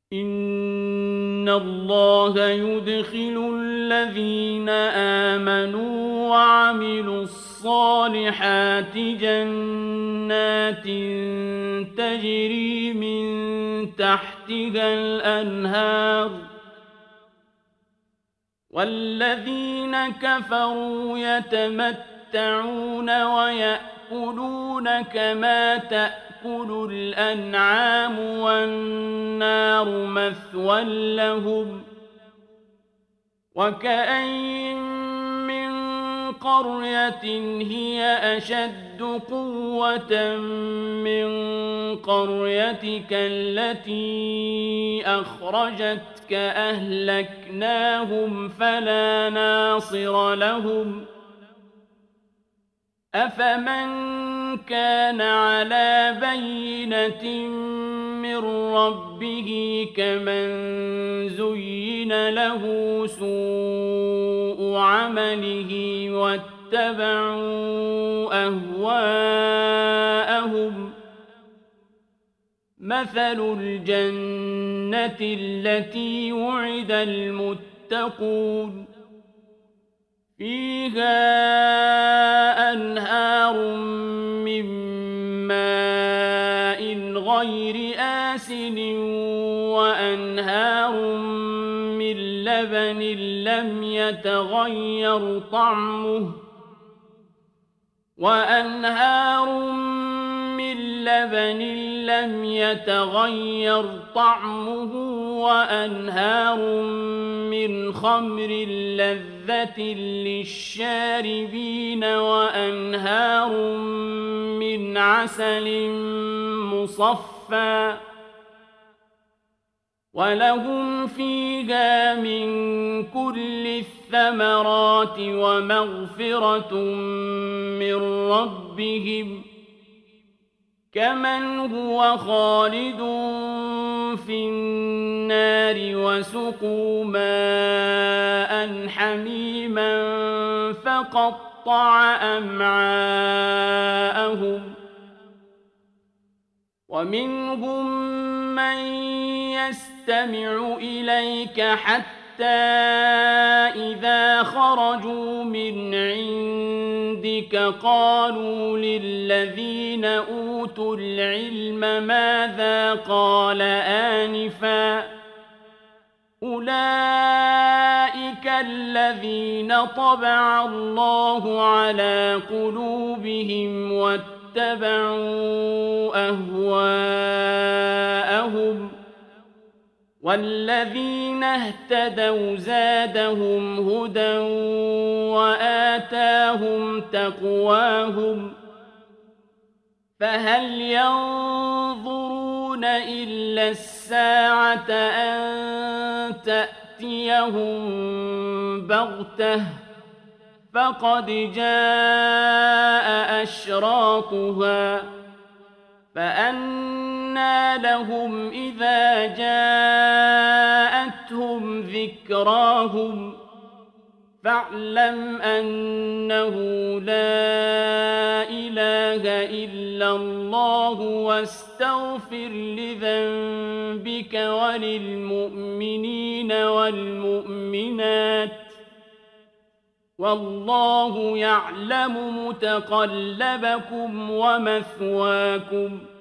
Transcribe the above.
إن الله يدخل الذين آمنوا وعملوا الصالحات جنات تجري من تحتها الأنهار والذين كفروا يتمتعون ويأكلون كما تأكل الأنعام والنار مثوى لهم وكأين من قرية هي أشد قوة من قريتك التي أخرجتك أهلكناهم فلا ناصر لهم أفمن كان على بينة من ربه كمن زين له سوء عمله واتبعوا أهواءهم مثل الجنة التي وعد المتقون فيها أنهار من ماء غير آسن وأنهار من لبن لم يتغير طعمه وأنهار من خمر لذة للشاربين وأنهار من عسل مصفى ولهم فيها من كل الثمرات ومغفرة من ربهم كمن هو خالد في النار وسقوا ماء حميما فقطع أمعاءهم ومنهم من يستمع إليك حتى إذا خرجوا من عندك قالوا للذين أوتوا العلم ماذا قال آنفا أولئك الذين طبع الله على قلوبهم واتبعوا أهواءهم والذين اهتدوا زادهم هدى وآتاهم تقواهم فهل ينظرون إلا الساعة أن تأتيهم بغتة فقد جاء أشراطها فأنى لهم إذا جاءتهم ذكراهم فاعلم أنه لا إله إلا الله واستغفر لذنبك وللمؤمنين والمؤمنات والله يعلم متقلبكم ومثواكم